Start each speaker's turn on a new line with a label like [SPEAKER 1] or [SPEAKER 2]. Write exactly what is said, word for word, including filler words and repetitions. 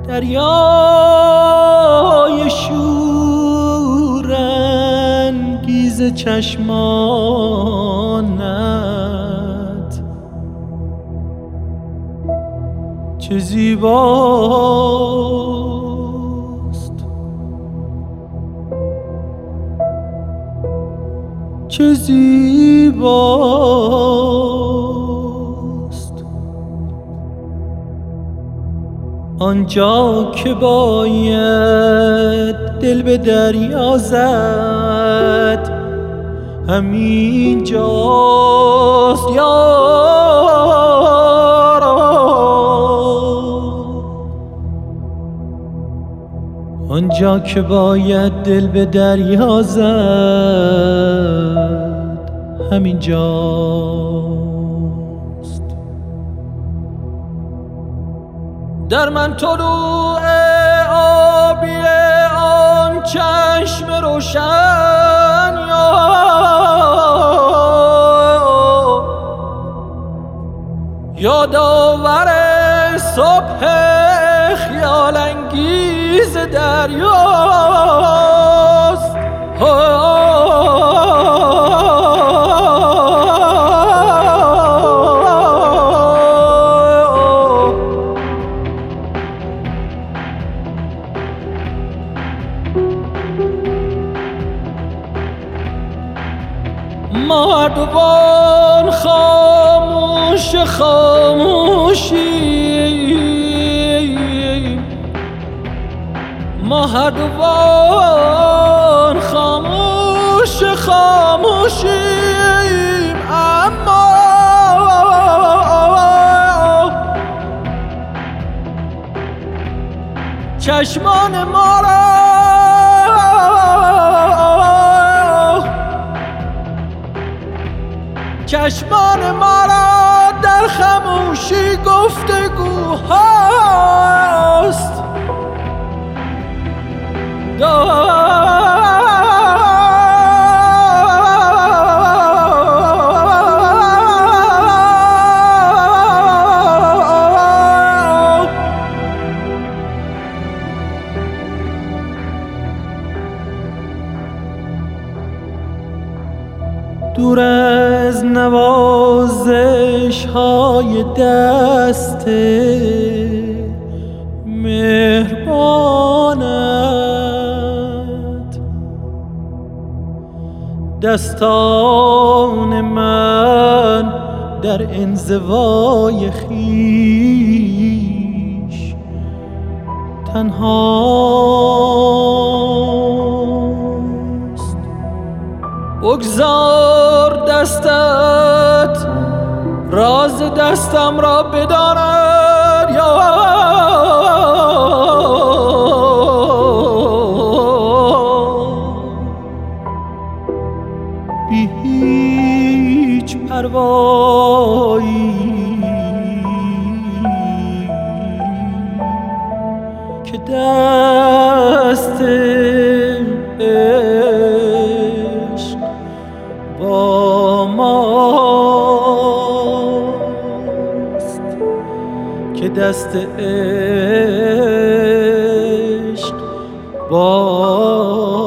[SPEAKER 1] دریای شورانگیز چشمانت چه زیباست، چه زیباست. آنجا که باید دل به دریا زد همین جاست یارا. آنجا که باید دل به دریا زد همین جاست. در من طلوع آبی آن چشم روشن یادآور صبح خیال انگیز دریاست. مردوان خاموش خاموشیم، مردوان خاموش خاموشیم، اما چشمان ما را چشمان ما را در خاموشی گفتگوهاست. دور از نوازش های دست مهربانت، دستان من در انزوای خویش تنهاست. بگذار دستت راز دستم را بداند یا بی هیچ پروایی که دست عشق با ماست، که دست عشق با